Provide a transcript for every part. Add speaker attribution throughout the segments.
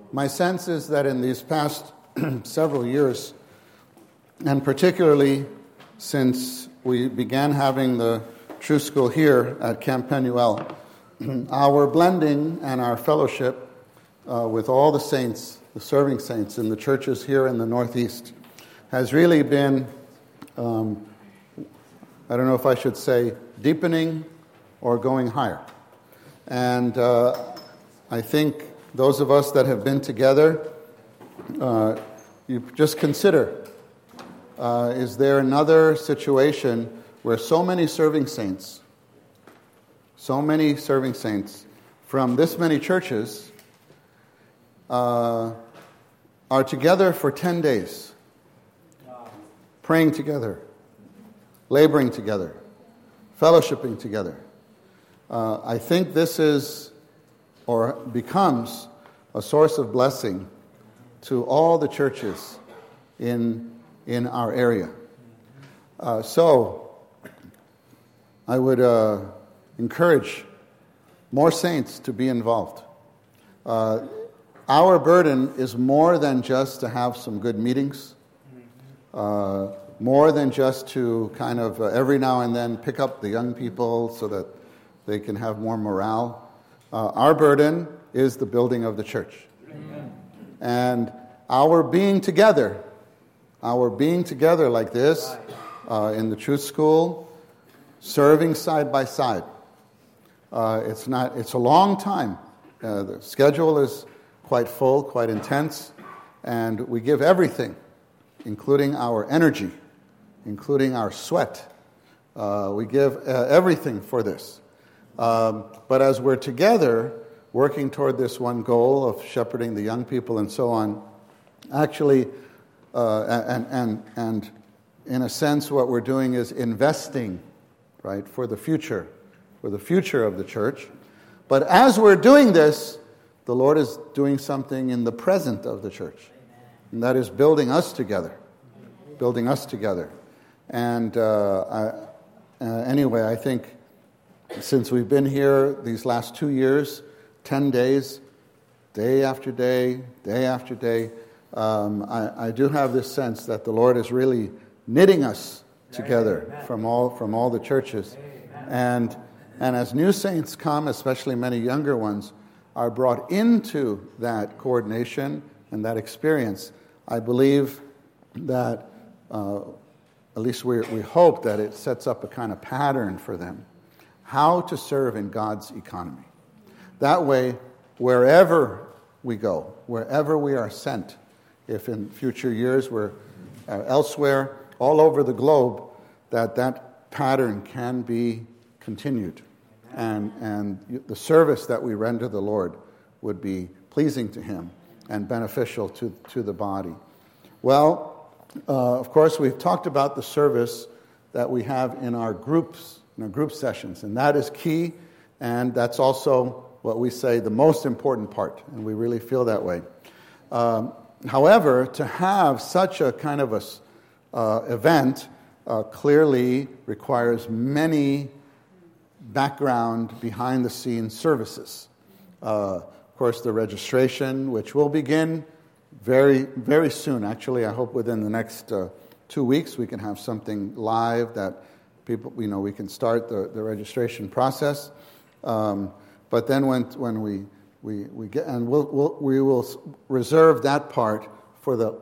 Speaker 1: My sense is that in these past several years, and particularly since we began having the True School here at Camp Penuel, our blending and our fellowship with all the saints, the serving saints in the churches here in the Northeast, has really been, I don't know if I should say deepening or going higher. And I think those of us that have been together, you just consider, is there another situation where so many serving saints from this many churches are together for 10 days, praying together, laboring together, fellowshipping together. I think this is or becomes a source of blessing to all the churches in our area. So I would encourage more saints to be involved. Our burden is more than just to have some good meetings, more than just to kind of every now and then pick up the young people so that they can have more morale. Our burden is the building of the church. Amen. And our being together like this in the Truth School, serving side by side. It's a long time. The schedule is quite full, quite intense, and we give everything, including our energy, including our sweat. We give everything for this. But as we're together, working toward this one goal of shepherding the young people and so on, actually, and in a sense, what we're doing is investing, right, for the future of the church. But as we're doing this, the Lord is doing something in the present of the church, and that is building us together. And anyway, I think since we've been here these last 2 years, 10 days, day after day, I do have this sense that the Lord is really knitting us together from all the churches. And as new saints come, especially many younger ones, are brought into that coordination and that experience, I believe that, at least we hope that it sets up a kind of pattern for them, how to serve in God's economy. That way, wherever we go, wherever we are sent, if in future years we're elsewhere, all over the globe, that pattern can be continued. And the service that we render the Lord would be pleasing to Him and beneficial to the body. Well, of course, we've talked about the service that we have in our groups, in our group sessions, and that is key, and that's also what we say the most important part, and we really feel that way. However, to have such a kind of event clearly requires many background, behind-the-scenes services. Of course, the registration, which will begin very, very soon. Actually, I hope within the next 2 weeks we can have something live that people, we can start the registration process. But then when we get, and we will reserve that part for the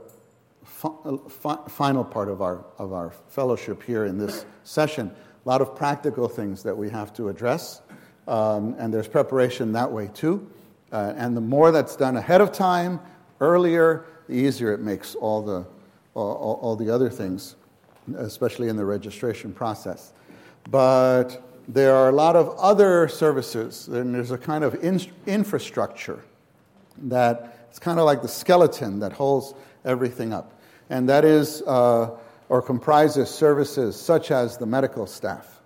Speaker 1: final part of our fellowship here in this session. A lot of practical things that we have to address, and there's preparation that way too. And the more that's done ahead of time, earlier, the easier it makes all the other things, especially in the registration process. But there are a lot of other services, and there's a kind of infrastructure that it's kind of like the skeleton that holds everything up. And that is, or comprises services such as the medical staff,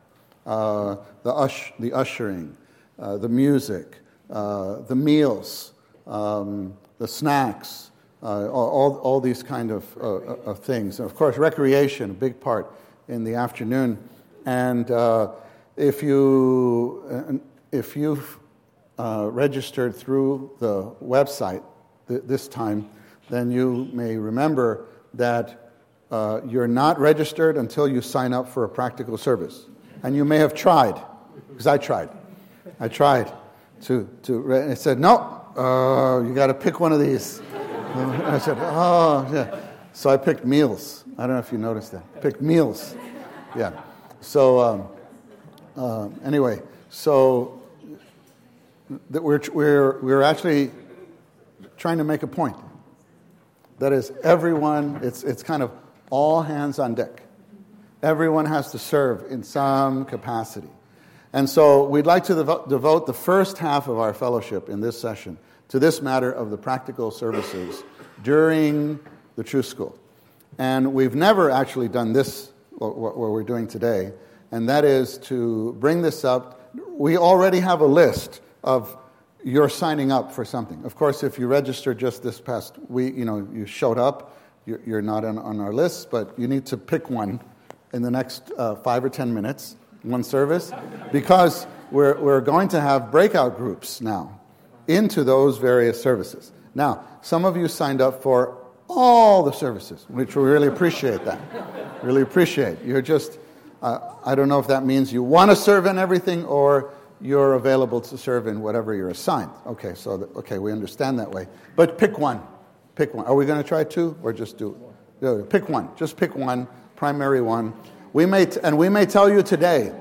Speaker 1: the ushering, the music, the meals, the snacks, all these kind of things. And of course, recreation, a big part in the afternoon. And if you've registered through the website this time, then you may remember that you're not registered until you sign up for a practical service. And you may have tried, because I tried. I tried to and it said, no, you got to pick one of these. And I said, oh, yeah. So I picked meals. I don't know if you noticed that. I picked meals. Yeah. So anyway, so that we're actually trying to make a point. That is, everyone, it's kind of all hands on deck. Everyone has to serve in some capacity. And so we'd like to devote the first half of our fellowship in this session to this matter of the practical services during the Truth School. And we've never actually done this, what we're doing today, and that is to bring this up. We already have a list of you're signing up for something. Of course, if you registered just this past week, you showed up, you're not on our list, but you need to pick one in the next 5 or 10 minutes, one service, because we're going to have breakout groups now into those various services. Now, some of you signed up for all the services, which we really appreciate that. Really appreciate. You're just, I don't know if that means you want to serve in everything or you're available to serve in whatever you're assigned. Okay, we understand that way. But pick one. Pick one. Are we going to try two or just do it? Pick one. Just pick one, primary one. We may tell you today,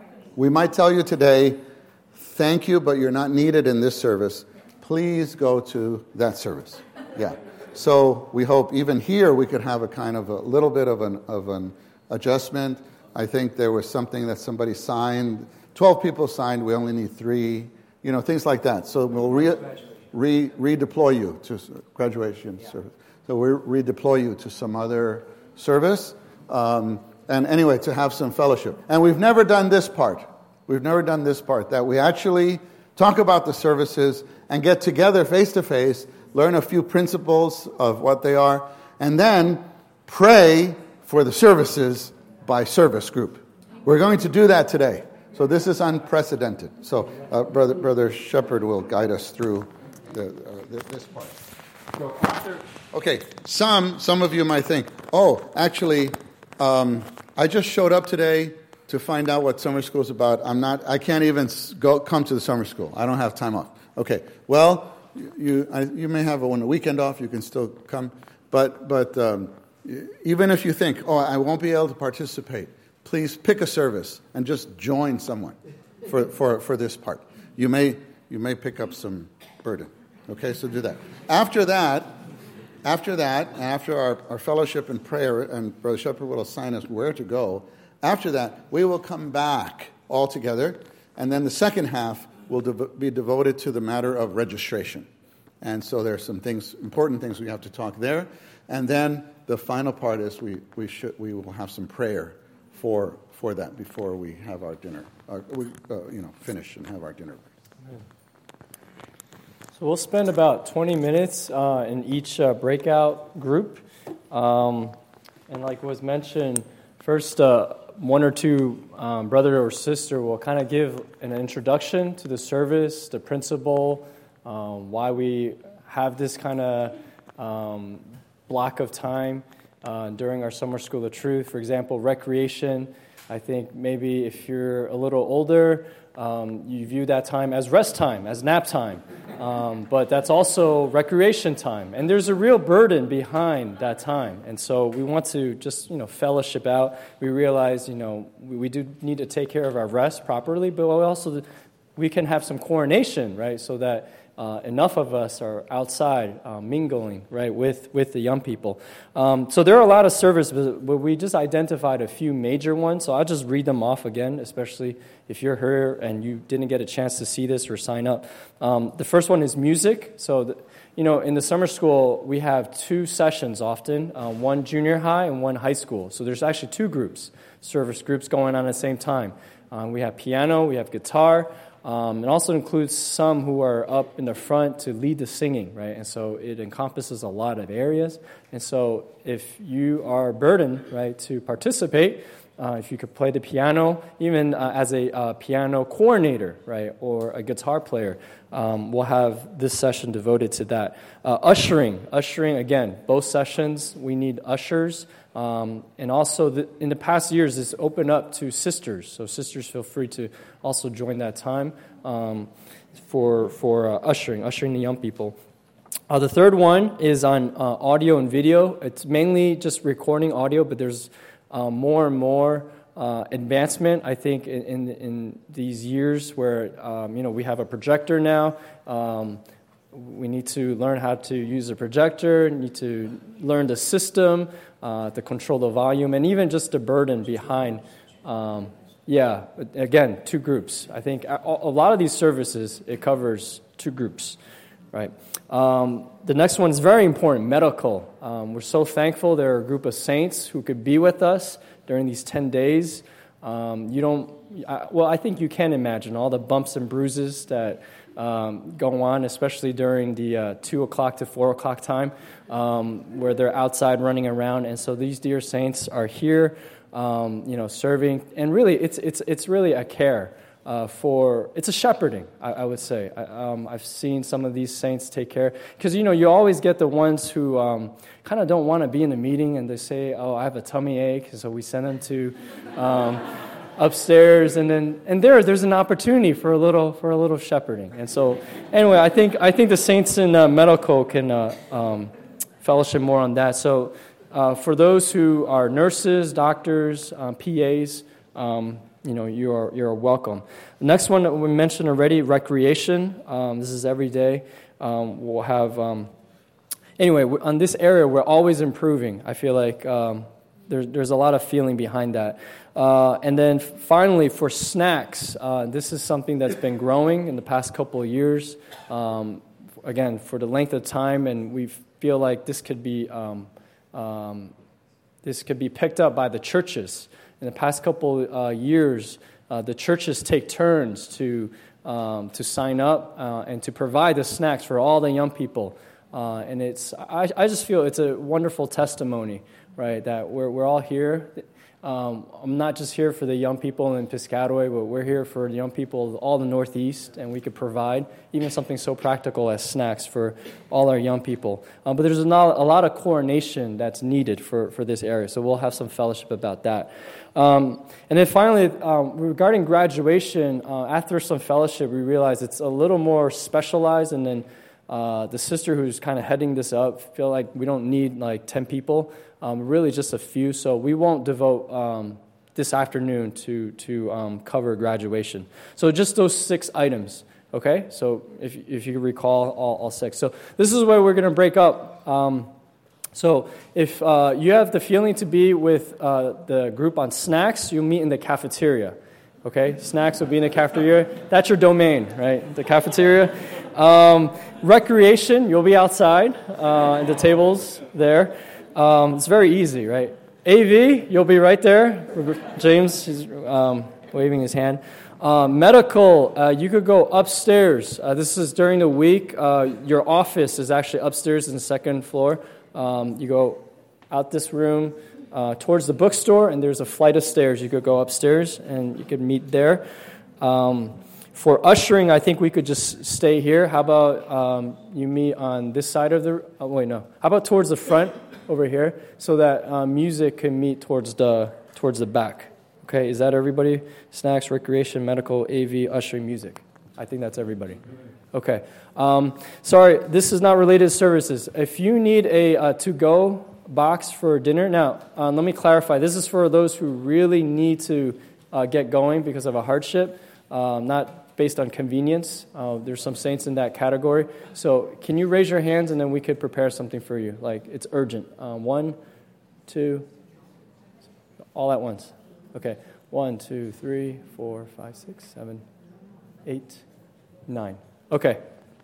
Speaker 1: thank you, but you're not needed in this service. Please go to that service. Yeah. So we hope even here we could have a kind of a little bit of an adjustment. I think there was something that somebody signed. 12 people signed. We only need 3. Things like that. So we'll redeploy you to graduation service. So we'll redeploy you to some other service. And anyway, to have some fellowship. And we've never done this part. That we actually talk about the services and get together face to face, learn a few principles of what they are, and then pray for the services by service group. We're going to do that today. So this is unprecedented. So Brother Shepherd will guide us through this part. So okay, some of you might think, actually, I just showed up today to find out what summer school is about. I can't even come to the summer school. I don't have time off. Okay, well, you may have a weekend off. You can still come, but even if you think, I won't be able to participate, please pick a service and just join someone for this part. You may pick up some burden. Okay, so do that. After our fellowship and prayer, and Brother Shepherd will assign us where to go. After that, we will come back all together, and then the second half will be devoted to the matter of registration. And so there are some important things we have to talk there. And then the final part is we will have some prayer for that before we have our dinner. Finish and have our dinner.
Speaker 2: Amen. So we'll spend about 20 minutes in each breakout group. And like was mentioned, first one or two brother or sister will kind of give an introduction to the service, the principle, why we have this kind of block of time during our Summer School of Truth. For example, recreation. I think maybe if you're a little older, you view that time as rest time, as nap time. But that's also recreation time. And there's a real burden behind that time. And so we want to just, fellowship out. We realize, we do need to take care of our rest properly, but we can have some coordination, right, so that enough of us are outside mingling, right, with the young people. So there are a lot of services, but we just identified a few major ones. So I'll just read them off again, especially if you're here and you didn't get a chance to see this or sign up. The first one is music. So, in the summer school, we have 2 sessions often, one junior high and one high school. So there's actually 2 groups, service groups going on at the same time. We have piano, we have guitar. It also includes some who are up in the front to lead the singing, right? And so it encompasses a lot of areas. And so if you are burdened, right, to participate, if you could play the piano, even as a piano coordinator, right, or a guitar player, we'll have this session devoted to that. Ushering, again, both sessions, we need ushers. And also, in the past years, it's opened up to sisters. So sisters, feel free to also join that time for ushering the young people. The third one is on audio and video. It's mainly just recording audio, but there's more and more advancement, I think, in these years where we have a projector now. We need to learn how to use a projector, need to learn the system, to control the volume, and even just the burden behind. Again, two groups. I think a lot of these services, it covers two groups, right? The next one is very important, medical. We're so thankful there are a group of saints who could be with us during these 10 days. I think you can imagine all the bumps and bruises that go on, especially during the 2 o'clock to 4 o'clock time, where they're outside running around. And so these dear saints are here, serving. And really, it's really a care it's a shepherding, I would say. I've seen some of these saints take care. Because, you always get the ones who kind of don't want to be in the meeting, and they say, oh, I have a tummy ache, so we send them to upstairs, and there's an opportunity for a little shepherding. And so, anyway, I think the saints in medical can fellowship more on that. So, for those who are nurses, doctors, PAs, you're welcome. The next one that we mentioned already, recreation. This is every day. We'll have. Anyway, on this area, we're always improving. I feel like there's a lot of feeling behind that. And then finally, for snacks, this is something that's been growing in the past couple of years. Again, for the length of time, and we feel like this could be picked up by the churches. In the past couple years, the churches take turns to sign up and to provide the snacks for all the young people. And I just feel it's a wonderful testimony, right? That we're all here. I'm not just here for the young people in Piscataway, but we're here for the young people of all the Northeast, and we could provide even something so practical as snacks for all our young people. But there's not a lot of coordination that's needed for this area, so we'll have some fellowship about that. And then finally, regarding graduation, after some fellowship, we realized it's a little more specialized, and then the sister who's kind of heading this up feel like we don't need like 10 people, really just a few. So we won't devote this afternoon to cover graduation. So just those 6 items, okay? So if you recall all 6. So this is where we're going to break up. So if you have the feeling to be with the group on snacks, you'll meet in the cafeteria. Okay, snacks will be in the cafeteria. That's your domain, right? The cafeteria. Recreation, you'll be outside at the tables there. It's very easy, right? AV, you'll be right there. James is waving his hand. Medical, you could go upstairs. This is during the week. Your office is actually upstairs in the second floor. You go out this room towards the bookstore, and there's a flight of stairs. You could go upstairs, and you could meet there. For ushering, I think we could just stay here. How about you meet on this side of the... How about towards the front over here, so that music can meet towards the back. Okay, is that everybody? Snacks, recreation, medical, AV, ushering, music. I think that's everybody. Okay. Sorry, this is not related to services. If you need a to-go box for dinner, now, let me clarify. This is for those who really need to get going because of a hardship, not based on convenience. There's some saints in that category. So can you raise your hands, and then we could prepare something for you? Like, it's urgent. 1, 2, all at once. Okay. 1, 2, 3, 4, 5, 6, 7, 8, 9. Okay.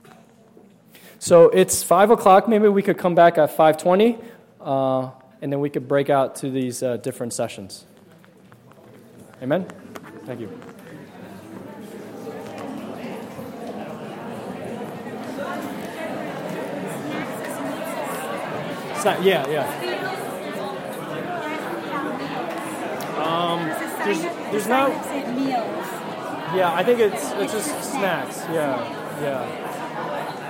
Speaker 2: So it's 5 o'clock. Maybe we could come back at 5:20, and then we could break out to these different sessions. Amen? Thank you. Yeah. there's not.
Speaker 3: Meals.
Speaker 2: Yeah, I think it's just snacks. Yeah.